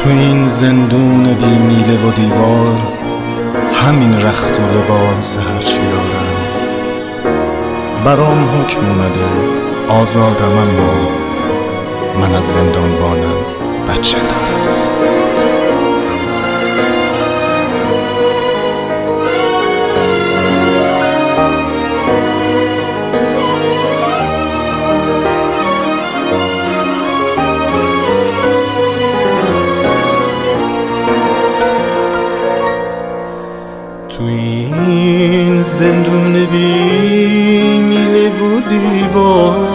تو این زندون بی میله و دیوار، همین رخت و لباس هرچی دارم. برام حکم اومده آزادم، اما من از زندانبانم بچه دارم. تو این زندون بی میله و دیوار،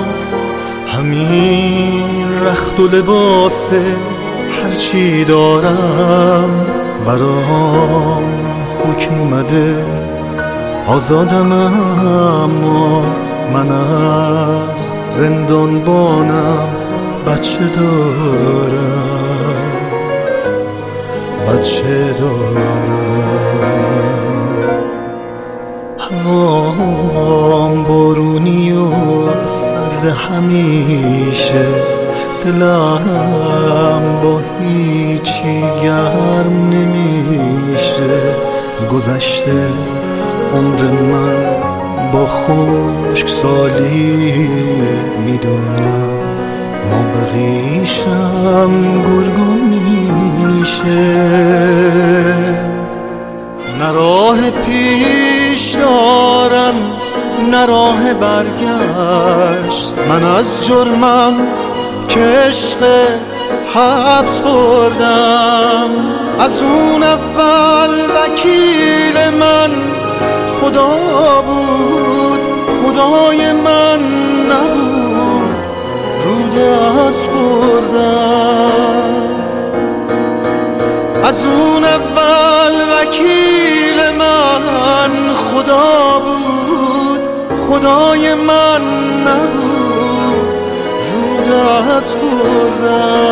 همین رخت و لباس هرچی دارم. برام حکم اومده آزادم، اما من از زندانبانم بچه دارم، بچه دارم. هوام بارونی و سرد همیشه، دلم با هیچی گرم نمیشه. گذشته عمر من با خشکسالی، میدونم ما بقیشم گرگو میشه. نه راه پیش دارم نه راه برگشت، من از جرمم که عشق حبس خوردم. از اون اول وکیل من خدا بود، خدای من نبود، رو دست خوردم. از اون اول وکیل من خدا بود، خدای من نبود، رو دست خوردم.